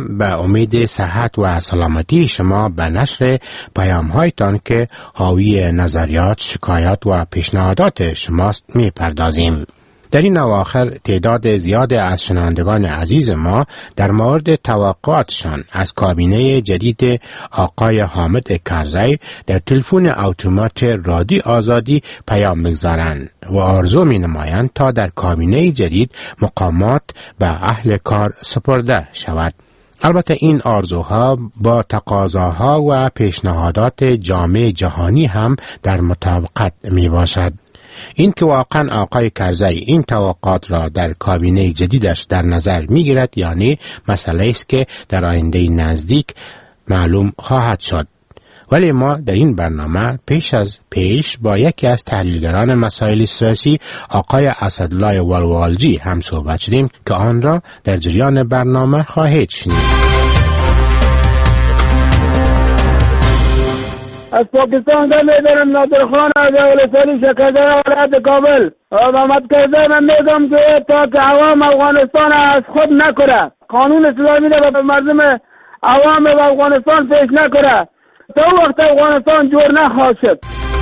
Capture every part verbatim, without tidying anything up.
هم به امید صحت و سلامتی شما به نشر پیام هایتان که حاوی نظریات، شکایات و پیشنهادات شماست می پردازیم. در این اواخر تعداد زیاد از شنوندگان عزیز ما در مورد توقعاتشان از کابینه جدید آقای حامد کرزی در تلفن اتومات رادیو آزادی پیام می‌گذارند و آرزو می‌نمایند تا در کابینه جدید مقامات به اهل کار سپرده شود. البته این آرزوها با تقاضاها و پیشنهادات جامعه جهانی هم در مطابقت می باشد. این که واقعا آقای کرزی این توقعات را در کابینه جدیدش در نظر می گیرد یعنی مسئله است که در آینده نزدیک معلوم خواهد شد. ولی ما در این برنامه پیش از پیش با یکی از تحلیلگران مسائل سیاسی آقای اسدالله والوالجی هم صحبت شدیم که آن را در جریان برنامه خواهید شنید. از پاکستان در میدارم نادرخان از اولسالی شکرده ولایت کابل آمد کرده. من میگم که تا که عوام افغانستان از خود نکنه، قانون اسلامی را به مردم عوام افغانستان پیش نکنه، تا وقت افغانستان جور نخواهد شد.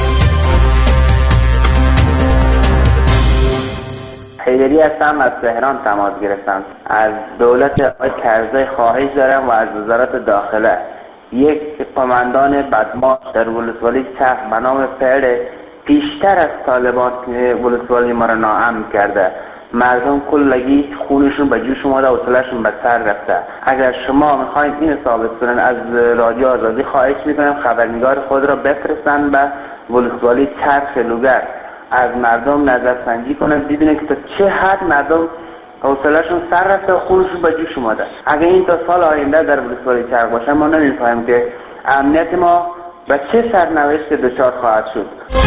حیدری هستم، از تهران تماس گرفتم. از دولت آقای کرزی خواهش دارم و از وزارت داخله یک قماندان بدماش در ولسوالی چرخ به نام فعل پیشتر از طالبان ولسوالی ما را ناامن کرده. مردم کلگی خونشون به جوش اومده و حوصله‌شون به سر رفته. اگر شما میخواین این ثابت کنن از رادیو آزادی خواهش میکنم خبرنگار خود را بفرستن به ولسوالی چرخ لوگر، از مردم نظرسنجی کنن ببینن که تا چه حد مردم حوصله‌شون سر رفته و خونشون به جوش اومده. اگر این تا سال آینده در ولسوالی چرخ باشه ما نمیفهمیم که امنیت ما به چه سرنوشت دچار خواهد شد.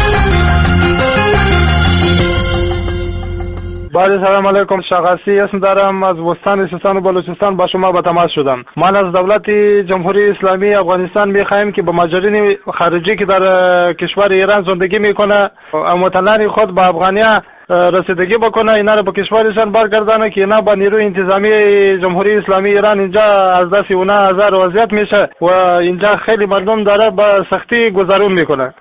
بعد سلام علیکم، شخصی اسم دارم، از بستان سیستان و بلوچستان با شما به تماس شدم. من از دولت جمهوری اسلامی افغانستان میخوایم که به مهاجرین خارجی که در کشور ایران زندگی میکنه وطنان خود به افغانیا رسیدگی بکنه، اینا رو به کشورشان برگردانه که اینا با نیروی انتظامی جمهوری اسلامی ایران اینجا از دست اونا آزار و اذیت میشه و اینجا خیلی مردم داره با سختی گذرون میکنه.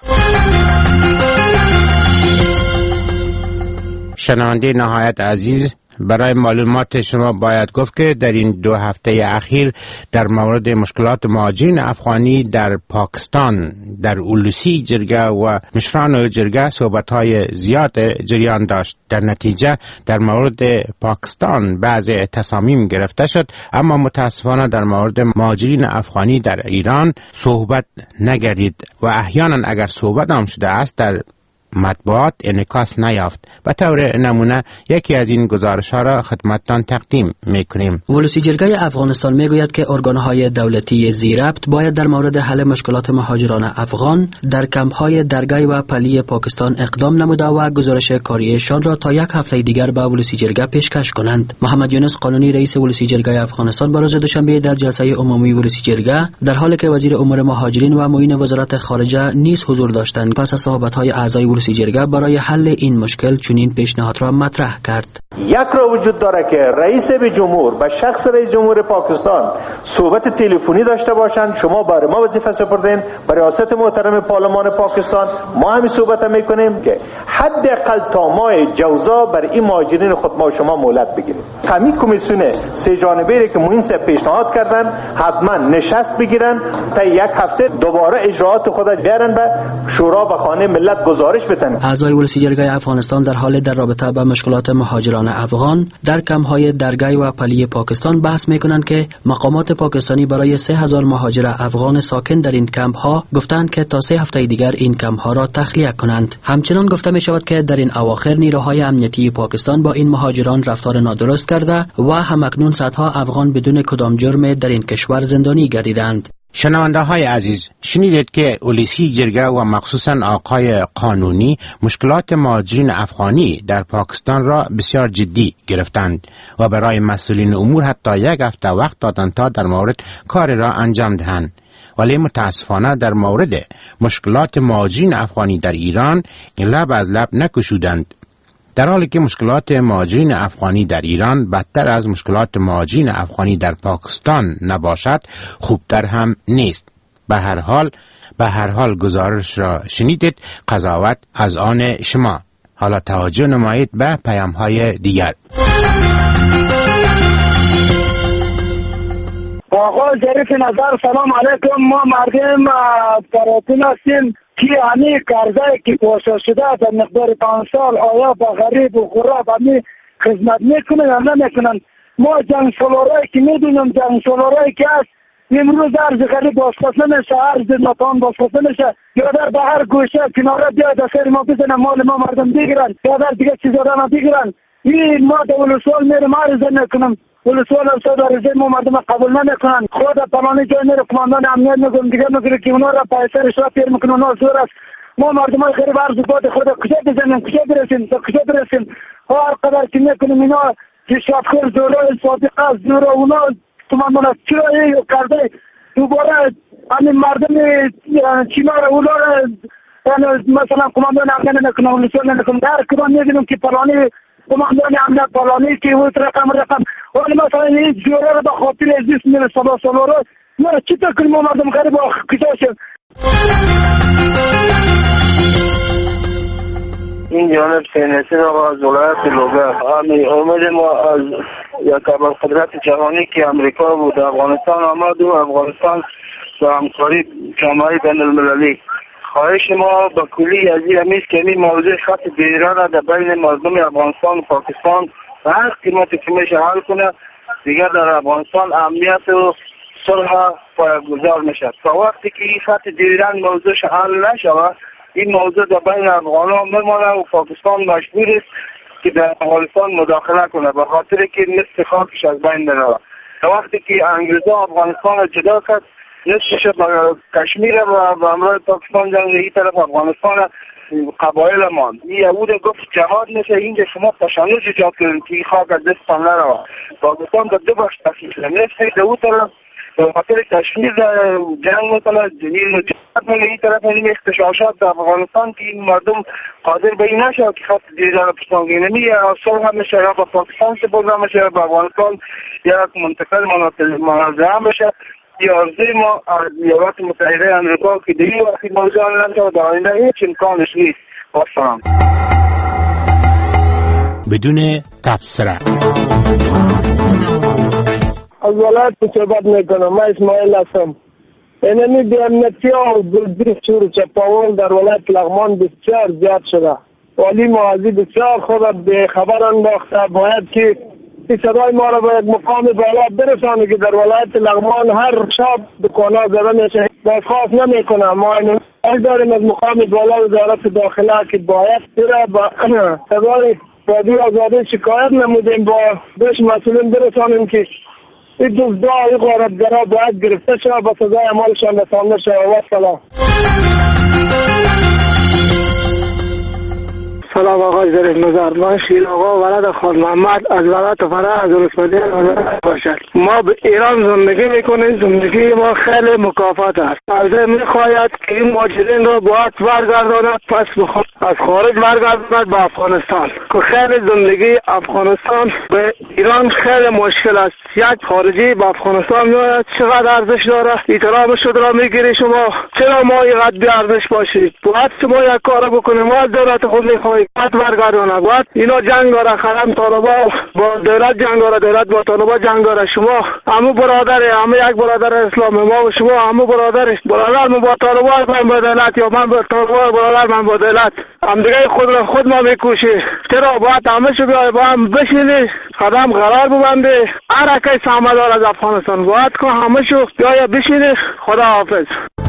شنونده نهایت عزیز، برای معلومات شما باید گفت که در این دو هفته اخیر در مورد مشکلات مهاجرین افغانی در پاکستان در اولوسی جرگه و مشران جرگه صحبت‌های زیاد جریان داشت. در نتیجه در مورد پاکستان بعض تصامیم گرفته شد، اما متاسفانه در مورد مهاجرین افغانی در ایران صحبت نگردید و احیانا اگر صحبت هم شده است در مطبوعات انعکاس نیافت. به طور نمونه یکی از این گزارش‌ها را خدمتتان تقدیم می‌کنیم. ولسی جرگه افغانستان میگوید که ارگان‌های دولتی ذی‌ربط باید در مورد حل مشکلات مهاجران افغان در کمپ‌های درگاه و پلی پاکستان اقدام نموده و گزارش کاریشان را تا یک هفته دیگر به ولسی جرگه پیشکش کنند. محمد یونس قانونی رئیس ولسی جرگه افغانستان بر روز دوشنبه در جلسه عمومی ولسی جرگه در حالی که وزیر امور مهاجرین و معین وزارت خارجه نیز حضور داشتند پس از صحبت‌های اعضای ولسی جرگه برای حل این مشکل چنین پیشنهاد را مطرح کرد. یک را وجود داره که رئیس جمهور با شخص رئیس جمهور پاکستان صحبت تلفنی داشته باشند. شما برای ما وظیفه سپردین، برای ریاست محترم پارلمان پاکستان ما همین صحبت میکنیم که حداقل تا ماه جوزا بر این مهاجرین خود ما شما مهلت بگیریم. همین کمیسیون سه جانبه که موین صاحب پیشنهاد کردن حتما نشست بگیرن تا یک هفته دوباره اجراءات خود بیارن به شورا و خانه ملت گزارش بدن. اعضای ولسی جرگه افغانستان در حال در رابطه با مشکلات مهاجران افغان در کمپ‌های درگاه و پلی پاکستان بحث می‌کنند که مقامات پاکستانی برای سه هزار مهاجر افغان ساکن در این کمپ‌ها گفتند که تا سه هفته دیگر این کمپ‌ها را تخلیه کنند. همچنین گفته می‌شود که در این اواخر نیروهای امنیتی پاکستان با این مهاجران رفتار نادرست کرده و همکنون صدها افغان بدون کدام جرم در این کشور زندانی گردیدند. شنونده های عزیز، شنیدید که ولسی جرگه و مخصوصا آقای قانونی مشکلات مهاجرین افغانی در پاکستان را بسیار جدی گرفتند و برای مسئولین امور حتی یک هفته وقت دادند تا در مورد کار را انجام دهند. ولی متاسفانه در مورد مشکلات مهاجرین افغانی در ایران لب از لب نکشودند. در حالی که مشکلات مهاجرین افغانی در ایران بدتر از مشکلات مهاجرین افغانی در پاکستان نباشد، خوبتر هم نیست. به هر حال به هر حال گزارش را شنیدید، قضاوت از آن شما. حالا توجه نمایید به پیام‌های دیگر. آقا ظریف نظر سلام علیکم. ما مردم پراتون هستیم که همی قرضه که پاشا شده در مقدار پنج سال آیا با غریب و غراب همی خدمت میکنن یا نمیکنن. ما جنگ سالارایی که میدونیم جنگ سالارایی که هست امروز ارز غریب بازخواست نمیشه، ارز ناتوان بازخواست نمیشه، یا در به هر گوشه کناره بیاد سر ما بزنن مال ما مردم بگیرن یا در دیگه چیزا ما بگیرن. این ما در ولسوال میرم عرض نکنم، ولسوال هم در رزه ما مردم قبول نمیکنن. خود پلانی جای میره کماندان امنیت میگم دیگه میگه که اونا را پیسر اشراف پیر میکنن، اونا زور است. ما مردم های غریب عرض باد خود کجا بزنیم، کجا برسیم، تا کجا برسیم. هر قدر که میکنیم اینا رشوت خور زورا صادقه زورا اونا کماندان چرا این کرده دوباره همین مردم چینا را اونا را مثلا کماندان امنیت نکنه، ولسوال نکنه. در کدام میگیم که پلانی کماندان امنیت پلانی که اوت رقم رقم ولی مثلا این جوره رو به خاطر ازیست میره سالا سالا رو نه چی تا کنیم مردم غریب کجا شد. این جانب سینسین آقا از ولایت لوگر. همین امید ما از یک ابرقدرت جهانی که امریکا بود افغانستان آمد و افغانستان با همکاری جامعه بین المللی. خواهش ما با کلی از این همیست که این موضوع خط دیران را در بین مردم افغانستان و پاکستان و هر قیمتی که میشه حل کنه دیگر در افغانستان امنیت و صلح پایه‌گذار میشه. تا وقتی که این خط دیران موضوعش حل نشود این موضوع در بین افغانان میمانه و پاکستان مجبور است که در افغانستان مداخله کنه به خاطر که نصف خاکش از بین بره. تا وقتی که انگریزا افغانستان را جدا کرد نصفش با کشمیر و به همراه پاکستان جنگ این طرف افغانستان قبایل مان. این یهود گفت جهاد میشه اینجا شما تشنج ایجاد کردید که این خاک از دستتان نرود. پاکستان در دو بخش تقسیم شده، نصف در اون طرف به خاطر کشمیر جنگ میکنه، این جهاد میگه این طرف این اختشاشات در افغانستان که این مردم قادر به این نشه که خط دیگر را پشتان گیره میگه صلح هم میشه یا با پاکستان سپرده میشه یا با افغانستان یا منطقه منازعه بشه. یارزه ما از ایالات متحده امریکا که دیگه وقتی موضوع نمیشه در آینده هیچ امکانش نیست. باشم بدون تبصره از ولایت صحبت میکنم. من اسماعیل هستم. اینمی بی امنیتی ها و دلگیری شور چپاول در ولایت لغمان بسیار زیاد شده. ولی معاذی بسیار خود به خبر انداخته باید که این صدای ما را به یک مقام بالا برسانه که در ولایت لغمان هر شب دکان‌ها زده میشه. درخواست نمیکنم ما اینو داریم از مقام بالا وزارت داخله که باید بره با صدای رادیو آزادی شکایت نمودیم با بهش مسئولین برسانیم که این دزدا این غارتگرا باید گرفته شود با سزای اعمالشان رسانده شود. و سلام. سلام آقای ظریف نظر. من شیر آقا ولد خان محمد از ولایت فرح از رسمدین باشد. ما به ایران زندگی میکنیم، زندگی ما خیلی مکافات است. از میخواید که این مهاجرین را باید برگرداند پس بخواد از خارج برگرداند به افغانستان که خیلی زندگی افغانستان به ایران خیلی مشکل است. یک خارجی به افغانستان میاد چقدر ارزش داره؟ احترام شد را میگیری شما. چرا ما اینقدر بی ارزش باشید؟ باید شما یک کار بکنیم. ما از دولت خود میخواهیم باید برگرداند. باید اینا جنگ داره، خرم طالبا با دولت جنگ داره، دولت با طالبا جنگ داره. شما همه برادره، همه یک برادر اسلام. ما و شما همه برادر. برادر من با طالبا، من با دولت، یا من با طالبا برادر من با دولت. هم دیگه خود را خود ما میکوشی. چرا باید همه شو بیای با هم بشینی قدم قرار ببنده؟ هر کی سامدار از افغانستان باید که همه شو بیای بشینی. خدا حافظ.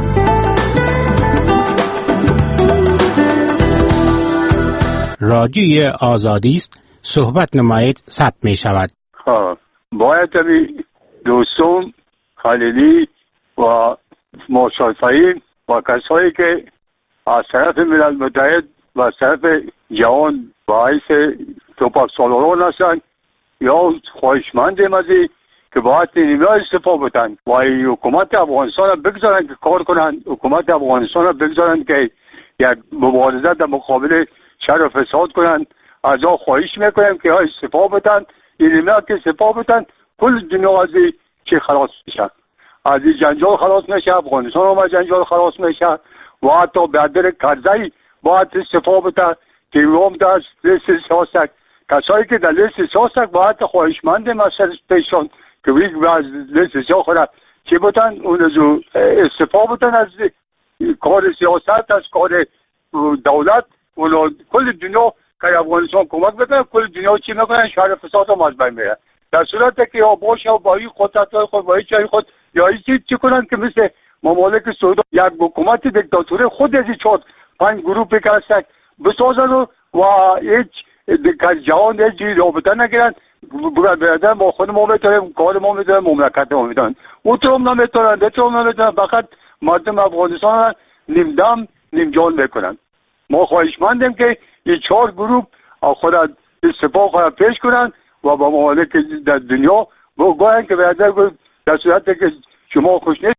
رادیوی آزادی است، صحبت نمایید ثبت می شود. خب باید تبی دوستان خلیلی و مشافعین و کسایی که از طرف ملل متحد و از طرف جهان باعث توپاک سالاران هستند یا خواهشمندیم از که باید نیمه استفاده بتن و حکومت افغانستان بگذارن که کار کنن. حکومت افغانستان بگذارن که یک مبارزه در مقابل شر و فساد کنن از آن خواهش میکنیم که ها استفا بدن، این که استفا بدن کل دنیا از چی خلاص میشه، از این جنجال خلاص میشه، افغانستان هم از جنجال خلاص میشه و حتی برادر کرزی باید استفا بدن که اوم در لیست سیاست، کسایی که در لیست سیاست باید خواهشمند مسئله پیشان که ویگ از لیست سیاست خورد چی بدن اون از استفا بدن از کار سیاست، از کار دولت و کل دنیا که افغانستان کمک بکنه، کل دنیا چی میکنن شهر فساد هم از بین میره، در صورت که یا باشه و با این قدرت‌های خود با این چای خود یا این چیز چی کنن که مثل ممالک سعودی یک حکومت دیکتاتوری خود از این چهار پنج گروه که هستن بسازن و هیچ جوان هیچ رابطه نگیرن، برادر ما خود ما میتونیم کار ما میتونیم مملکت ما میتونن او ترم نمیتونن دترم نمیتونن فقط مردم افغانستان نیم دم نیم جان میکنن. ما خواهشمندیم که این چهار گروه خود استفا خود پیش کنن و با ممالک در دنیا بگوین که برادر در صورت که شما خوش نیست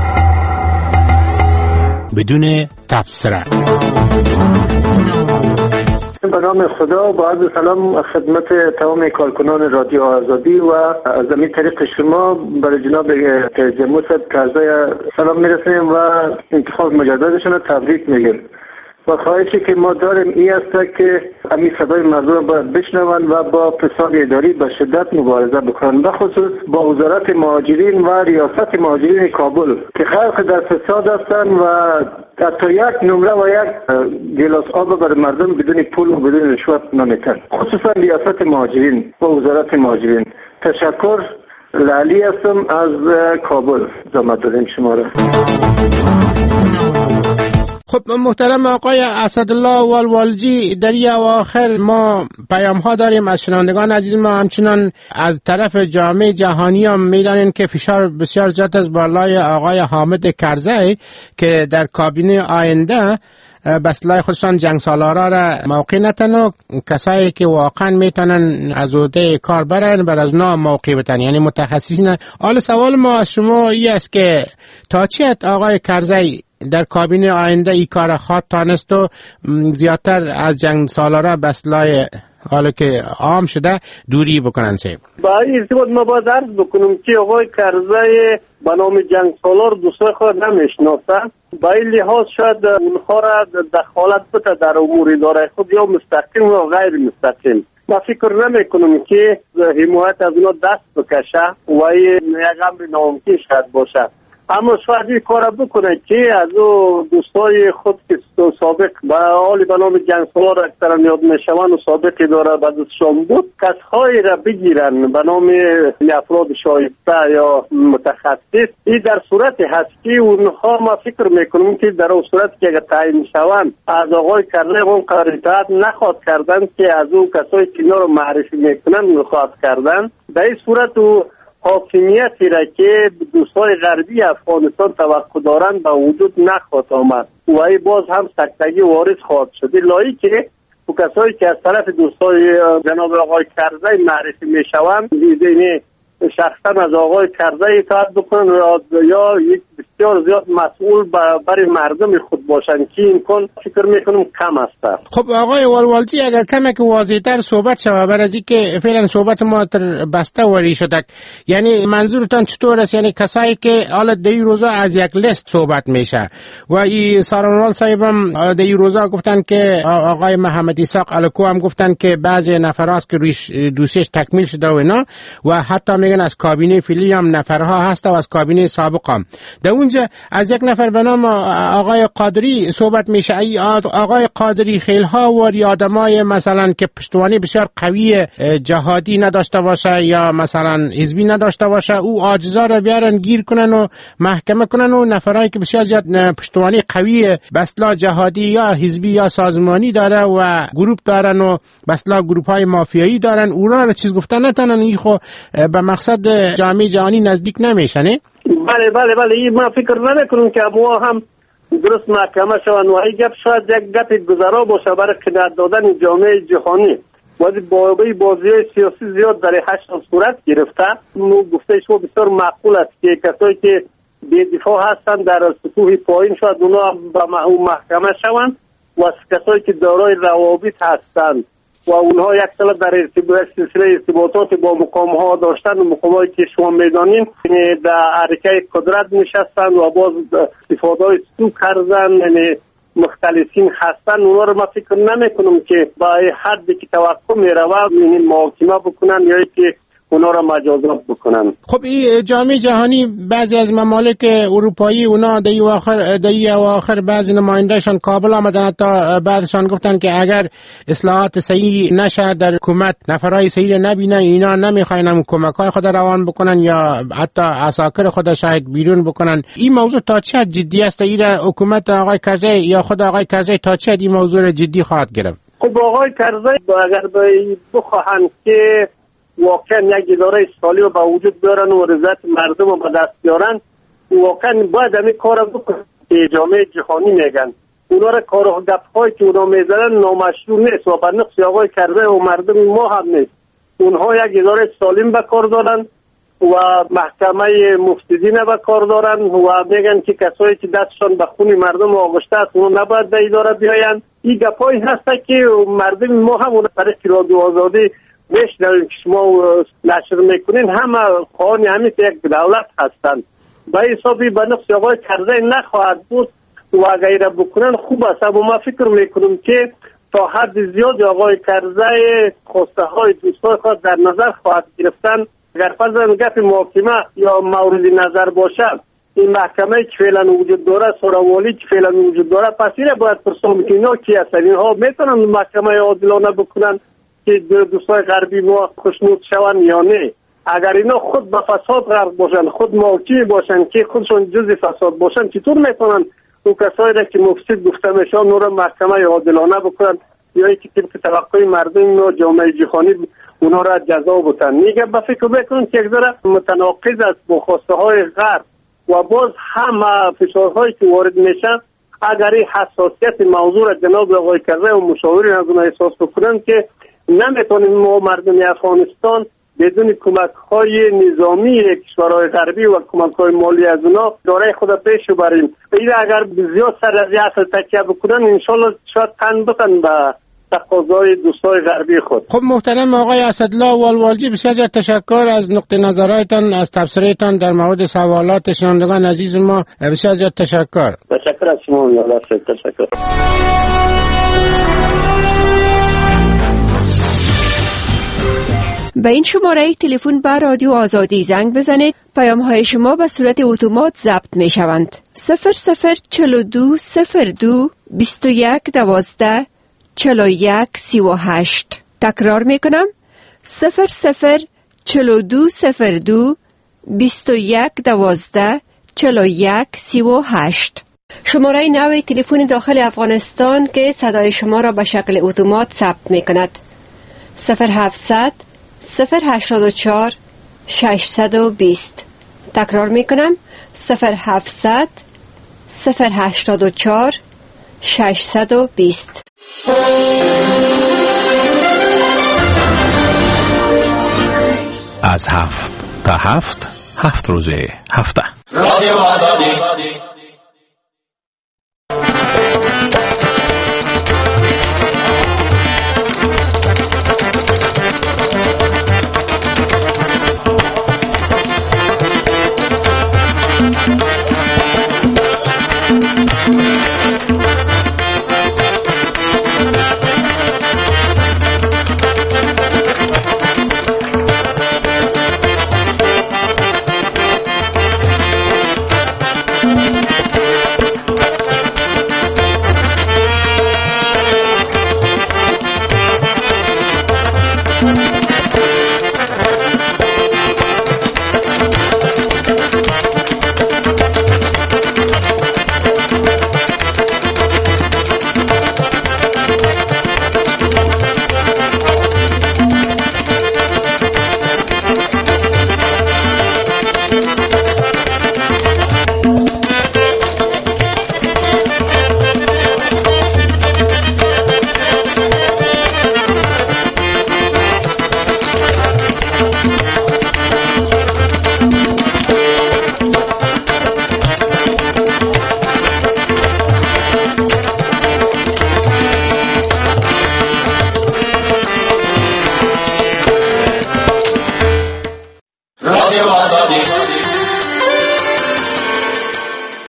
بدون تبصره. به نام خدا با عرض سلام خدمت تمام کارکنان رادیو آزادی و از این طریق شما برای جناب جمهور صاحب کرزی سلام میرسیم و انتخاب مجددشون رو تبریک میگیم و خواهشی که ما داریم این است که همین صدای مردم باید بشنون و با فساد اداری به شدت مبارزه بکنن، به خصوص با وزارت مهاجرین و ریاست مهاجرین کابل که خلق در فساد هستند و حتی یک نمره و یک گلاس آب برای مردم بدون پول و بدون رشوت نمیتن، خصوصا ریاست مهاجرین و وزارت مهاجرین. تشکر. لالی هستم از کابل. زحمت داریم شما را. خب محترم آقای اسدالله والوالجی، در این اواخر ما پیام ها داریم از شنوندگان عزیز ما، همچنان از طرف جامعه جهانی هم میدانیم که فشار بسیار زیاد از بالای آقای حامد کرزی که در کابینه آینده بسلای خودشان جنگ سالارا را موقع نتن و کسایی که واقعا میتونن از عهده کار برن بر از نام موقع بتن، یعنی متخصصین. حالا سوال ما از شما این است که تا چه حد آقای کرزی در کابینه آینده ای کار خواد تانست و زیادتر از جنگ سالارا بسلای حالا که عام شده دوری بکنن سه؟ با این ارتباط ما باید عرض بکنم که آقای کرزی به نام جنگ سالار دوستای خود نمیشناسن، با این لحاظ شاید اونها را دخالت بده در امور اداره خود یا مستقیم و غیر مستقیم. ما فکر نمی کنم که حمایت از اونها دست بکشه و این یک امر ناممکن شاید باشه، اما شاید این کار بکنه که از او دوستای خود که سابق به حال به نام جنگ سالار اکثرا یاد میشوند و سابقی داره به دستشان بود، کسایی را بگیرن به نام افراد شایسته یا متخصص. این در صورت هست که اونها ما فکر میکنیم که در اون صورت که اگر تعیین شوند از آقای کرزی اون قرار اطاعت نخواد کردن که از او کسایی که اینا رو معرفی میکنن نخواد کردن. در این صورت او حاکمیتی را که دوستای غربی افغانستان توقع دارند به وجود نخواهد آمد و ای باز هم سکتگی وارد خواهد شد. لایی که و کسایی که از طرف دوستای جناب آقای کرزی معرفی می شوند دیدینی شخصا از آقای کرزی اطاعت بکنن یا یک بسیار زیاد مسئول برای مردم خود باشن که این کن فکر میکنم کم است. خب آقای والوالجی اگر کمک واضح‌تر صحبت شود برای از که فعلا صحبت ما تر بسته وری شده، یعنی منظورتان چطور است؟ یعنی کسایی که حالا دی روزا از یک لیست صحبت میشه و این سارانوال صاحب هم دی روزا گفتن که آقای محمد اسحاق الکو هم گفتن که بعضی نفراست که رویش دوسیش تکمیل شده و اینا و حتی میگن از کابینه فعلی هم نفرها هست و از کابینه سابق هم. در اونجا از یک نفر به نام آقای قادری صحبت میشه. ای آقای قادری خیلی ها و آدمای مثلا که پشتوانی بسیار قوی جهادی نداشته باشه یا مثلا حزبی نداشته باشه او عاجزا رو بیارن گیر کنن و محکمه کنن و نفرایی که بسیار زیاد پشتوانی قوی بسلا جهادی یا حزبی یا سازمانی داره و گروپ دارن و بسلا گروپ های مافیایی دارن اونا رو چیز گفتن نتونن، این خو به مقصد جامعه جهانی نزدیک نمیشه نه؟ بله بله بله این ما فکر نمیکنم که ما هم درست محکمه شوند و این گپ شاید یک گپ گذرا باشه برای قناعت دادن جامعه جهانی. ولی بابی بازی‌های سیاسی زیاد در هشت صورت گرفته. مو گفته شما بسیار معقول است که کسایی که بی دفاع هستند در سطوح پایین شاید اونا به محکمه شوند و کسایی که دارای روابط هستند و اونها یک سال در ارتباط سلسله ارتباطات با مقام ها داشتن و مقام هایی که شما میدانین در حرکه قدرت نشستن و باز استفاده های سو کردن، یعنی مختلفین هستن. اونا رو ما فکر نمی کنم که با حدی که توقع می روه محاکمه بکنن یا که اونا را مجازات بکنن. خب این جامعه جهانی بعضی از ممالک اروپایی اونا در اواخر در اواخر بعضی نمایندهشان کابل آمدن، حتی بعضشان گفتن که اگر اصلاحات صحیح نشه در حکومت نفرای صحیح نبینن اینا نمیخواین هم کمک‌های خود روان بکنن یا حتی عساکر خود شاید بیرون بکنن. این موضوع تا چه حد جدی است؟ این حکومت آقای کرزی یا خود آقای کرزی تا چه حد این موضوع را جدی خواهد گرفت؟ خب آقای کرزی اگر بخواهند که واقعا یک اداره سالی رو با وجود بیارن و رضایت مردم رو به دست بیارن، واقعا باید همین کار بکنن که جامعه جهانی میگن. اونا را کار و گپ‌هایی که اونا میزنن نامشروع نیست و به نقص آقای کرزی و مردم ما هم نیست. اونها یک اداره سالم به کار دارن و محکمه مفسدین به کار دارن و میگن که کسایی که دستشان به خون مردم آغشته است اونا نباید به اداره بیاین. این گپ‌هایی هست که مردم ما هم اون طریق رادیو آزادی میشنویم که شما نشر میکنین همه خواهان همین یک دولت هستند. به حسابی به نقص آقای کرزی نخواهد بود و اگر بکنن خوب است. اما ما فکر میکنم که تا حد زیاد آقای کرزی خواسته های دوستای خود در نظر خواهد گرفتن. اگر فرضاً گپ محاکمه یا مورد نظر باشد، این محکمه که فعلا وجود داره، سوراوالی که فعلا وجود داره، پس اینه باید پرسان که اینا کی هستن؟ اینها میتونن محکمه عادلانه بکنن که دوستای غربی ما خوشنود شون یا نه؟ اگر اینا خود به فساد غرق باشن، خود موکل باشن که خودشون جزء فساد باشن، چطور میتونن اون کسایی را که مفسد گفته میشن اون را محکمه عادلانه بکنن یا اینکه طبق توقع مردم و جامعه جهانی اونا را جزا بدن؟ میگه به فکر بکنن که یک ذره متناقض است با خواسته های غرب و باز هم فشارهایی که وارد میشه. اگر این حساسیت موضوع را جناب آقای کرزی و مشاورین از اون احساس بکنن که نمیتونیم ما مردم افغانستان بدون کمک های نظامی کشورهای غربی و کمک های مالی از اونا دارای خود پیش بریم، این اگر زیاد سر از اصل تکیه بکنن انشالله شاید تن بتن به تقاضای دوستای غربی خود. خب محترم آقای اسدالله والوالجی، بسیار تشکر از نقطه نظرهایتان، از تبصرهتان در مورد سوالات شنوندگان عزیز ما. بسیار تشکر. تشکر از شما. تشکر. به این شماره تلفن به رادیو آزادی زنگ بزنید. پیام های شما به صورت اتومات ضبط می شوند. صفر صفر چهل و دو صفر دو بیست و یک دوازده چهل و یک سی و هشت. تکرار می کنم. صفر صفر چهل و دو صفر دو بیست و یک دوازده چهل و یک سی و هشت. شماره نوی تلفن داخل افغانستان که صدای شما را به شکل اتومات ثبت می کند. صفر هفتصد صفر هشتاد و چهار ششصد و بیست. تکرار می کنم. صفر هفتصد صفر هشتاد و چهار ششصد و بیست. از هفت تا هفت هفت روزه هفته. رادیو آزادی.